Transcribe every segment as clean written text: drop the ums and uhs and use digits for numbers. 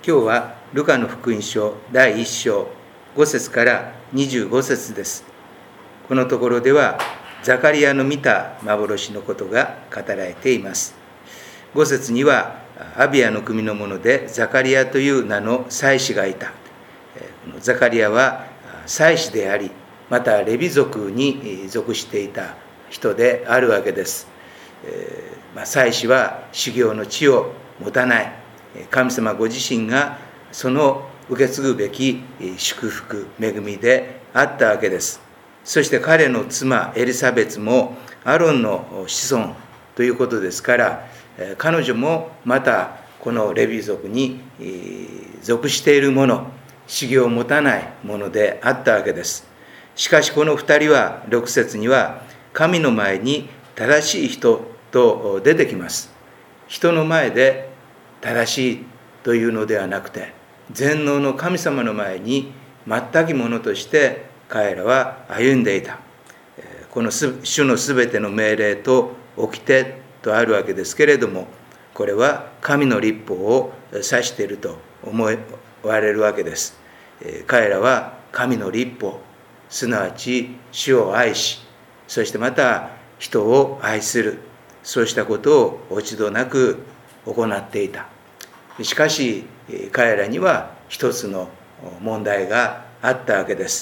今日はルカの福音書第1章5節から25節です。このところではザカリヤの見た幻のことが語られています。5節にはアビアの組の者でザカリヤという名の祭司がいた。ザカリヤは祭司であり、またレビ族に属していた人であるわけです。祭司は修行の地を持たない。神様ご自身がその受け継ぐべき祝福、恵みであったわけです。そして彼の妻エリサベツもアロンの子孫ということですから、彼女もまたこのレビ族に属しているもの、修行を持たないものであったわけです。しかしこの二人は6節には神の前に正しい人と出てきます。人の前で正しいというのではなくて、全能の神様の前に全きものとして彼らは歩んでいた。この主のすべての命令と掟とあるわけですけれども、これは神の律法を指していると思われるわけです。彼らは神の律法、すなわち主を愛し、そしてまた人を愛する、そうしたことを落ち度なく行っていた。しかし彼らには一つの問題があったわけです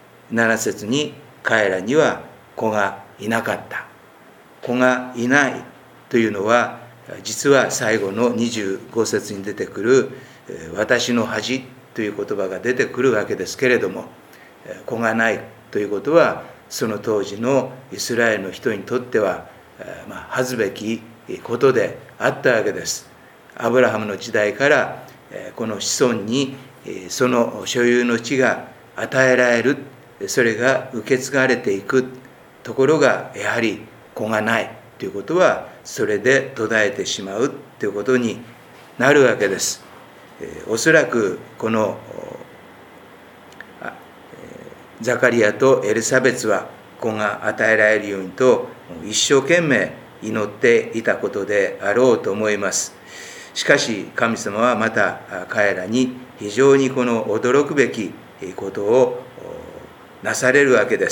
。7節に彼らには子がいなかった。子がいないというのは、実は最後の25節に出てくる私の恥という言葉が出てくるわけですけれども、子がないということはその当時のイスラエルの人にとっては恥ずべきことであったわけです。アブラハムの時代からこの子孫にその所有の地が与えられる、それが受け継がれていくところが、やはり子がないということはそれで途絶えてしまうということになるわけです。おそらくこのザカリヤとエリサベツは子が与えられるようにと一生懸命祈っていたことであろうと思います。しかし神様はまた彼らに非常にこの驚くべきことをなされるわけです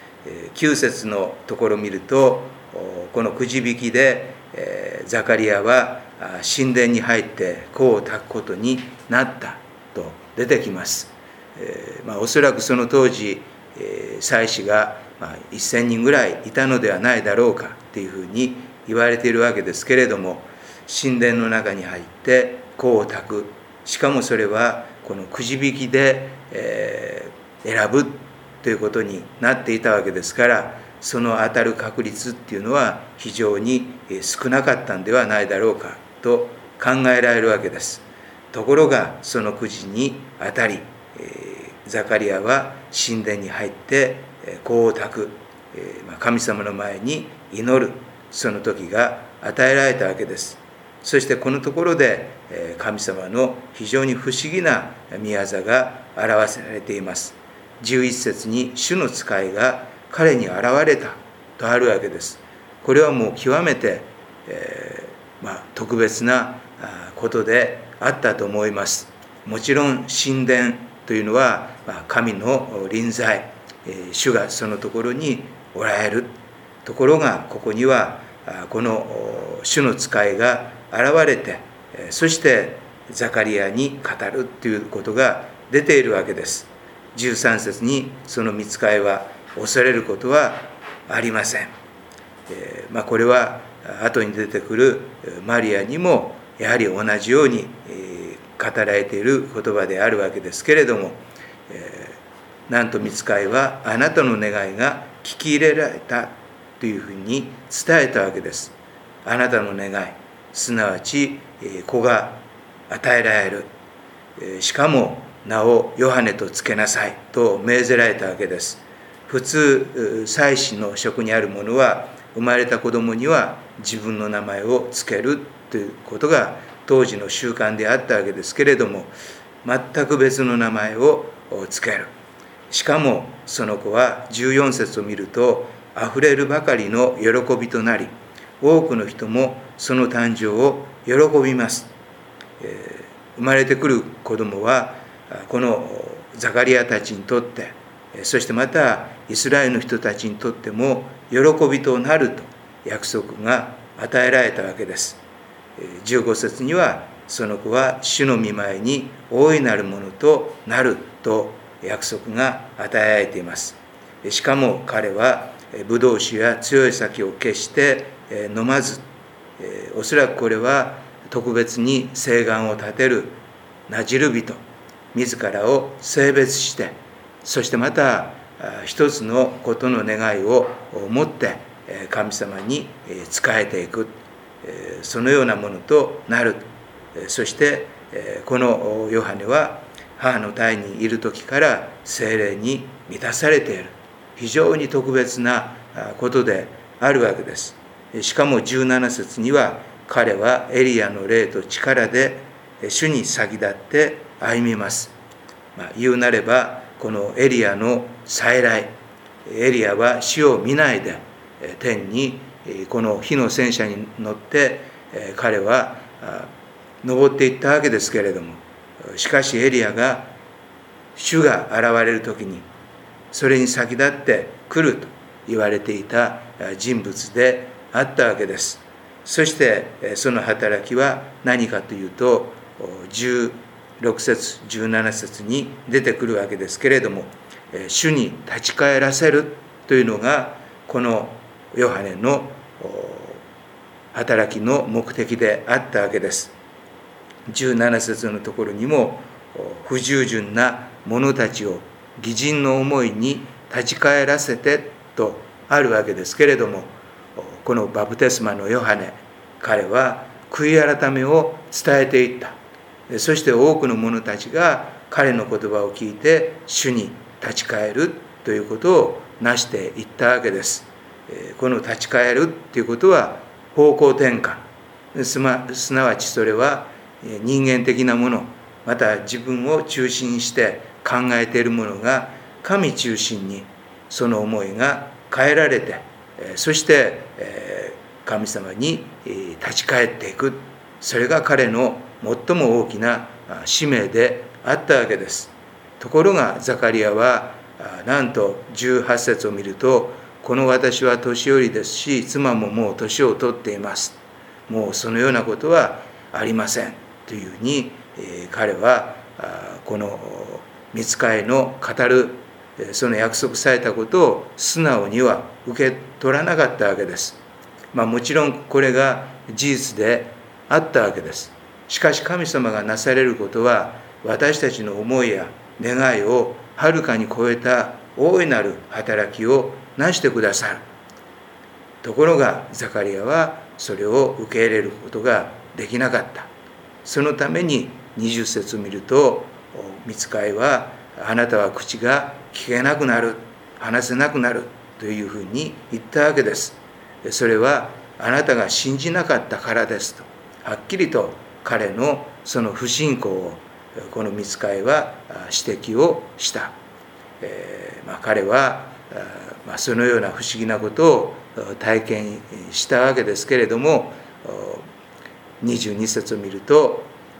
。9節のところを見ると、このくじ引きでザカリヤは神殿に入って香を焚くことになったと出てきます。おそらくその当時祭司が1000人ぐらいいたのではないだろうかというふうに言われているわけですけれども、神殿の中に入って香を焚く、しかもそれはこのくじ引きで選ぶということになっていたわけですから、その当たる確率っていうのは非常に少なかったんではないだろうかと考えられるわけです。ところがそのくじに当たり、ザカリヤは神殿に入って香を焚く、神様の前に祈る、その時が与えられたわけです。そしてこのところで神様の非常に不思議な御業が表せられています。11節に主の使いが彼に現れたとあるわけです。これはもう極めて、特別なことであったと思います。もちろん神殿というのは神の臨在、主がそのところにおられる。ところがここにはこの主の使いが現れて、そしてザカリヤに語るということが出ているわけです。13節にその御使いは恐れることはありません。これは後に出てくるマリアにもやはり同じように語られている言葉であるわけですけれども、なんと御使いはあなたの願いが聞き入れられたというふうに伝えたわけです。あなたの願い、すなわち子が与えられる、しかも名をヨハネとつけなさいと命ぜられたわけです。普通祭司の職にある者は生まれた子供には自分の名前をつけるということが当時の習慣であったわけですけれども、全く別の名前をつける。しかもその子は14節を見ると、あふれるばかりの喜びとなり、多くの人もその誕生を喜びます。 生まれてくる子供はこのザカリアたちにとって、そしてまたイスラエルの人たちにとっても喜びとなると約束が与えられたわけです。15節には、その子は主の御前に大いなるものとなると約束が与えられています。しかも彼はブドウ酒や強い酒を決して飲まず、おそらくこれは特別に誓願を立てるなじる人、自らを性別して、そしてまた一つのことの願いを持って神様に仕えていく、そのようなものとなる。そしてこのヨハネは母の胎にいる時から聖霊に満たされている、非常に特別なことであるわけです。しかも17節には、彼はエリアの霊と力で主に先立って歩みます。言うなれば、このエリアの再来、エリアは死を見ないで天にこの火の戦車に乗って彼は登っていったわけですけれども、しかしエリアが主が現れる時にそれに先立って来ると言われていた人物であったわけです。そしてその働きは何かというと、16節17節に出てくるわけですけれども、主に立ち返らせるというのがこのヨハネの働きの目的であったわけです。17節のところにも、不従順な者たちを義人の思いに立ち返らせてとあるわけですけれども、このバプテスマのヨハネ、彼は悔い改めを伝えていった。そして多くの者たちが彼の言葉を聞いて主に立ち返るということを成していったわけです。この立ち返るということは方向転換、すなわちそれは人間的なもの、また自分を中心にして考えているものが神中心にその思いが変えられて、そして神様に立ち返っていく、それが彼の最も大きな使命であったわけです。ところがザカリアはなんと18節を見ると、この私は年寄りですし、妻ももう年を取っています、もうそのようなことはありませんというふうに彼はこの御使いの語るその約束されたことを素直には受け取らなかったわけです。もちろんこれが事実であったわけです。しかし神様がなされることは、私たちの思いや願いをはるかに超えた大いなる働きをなしてくださる。ところがザカリアはそれを受け入れることができなかった。そのために20節を見ると、御使いはあなたは口が聞けなくなる、話せなくなるというふうに言ったわけです。それはあなたが信じなかったからですと、はっきりと彼のその不信仰をこの御使いは指摘をした。彼はそのような不思議なことを体験したわけですけれども、22節を見ると、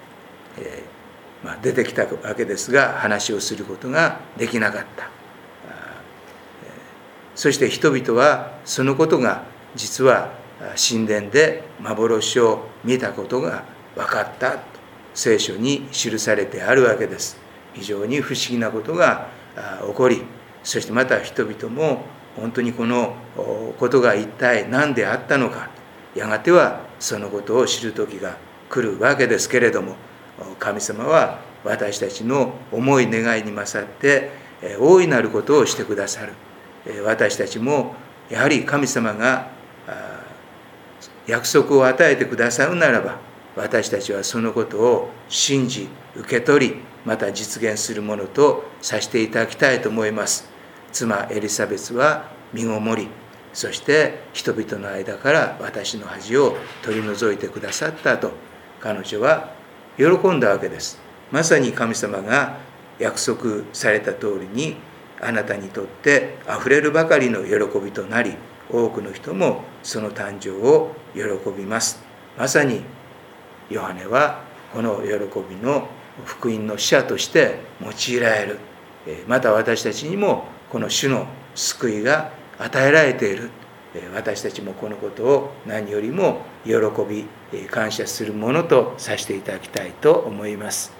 出てきたわけですが、話をすることができなかった。そして人々はそのことが実は神殿で幻を見たことが分かったと聖書に記されてあるわけです。非常に不思議なことが起こり、そしてまた人々も本当にこのことが一体何であったのか、やがてはそのことを知る時が来るわけですけれども、神様は私たちの思い願いに勝って大いなることをしてくださる。私たちもやはり神様が約束を与えてくださるならば、私たちはそのことを信じ受け取り、また実現するものとさせていただきたいと思います。妻エリザベスは身ごもり、そして人々の間から私の恥を取り除いてくださったと彼女は喜んだわけです。まさに神様が約束された通りに、あなたにとってあふれるばかりの喜びとなり、多くの人もその誕生を喜びます。まさにヨハネはこの喜びの福音の使者として用いられる。また私たちにもこの主の救いが与えられている。私たちもこのことを何よりも喜び感謝するものとさせていただきたいと思います。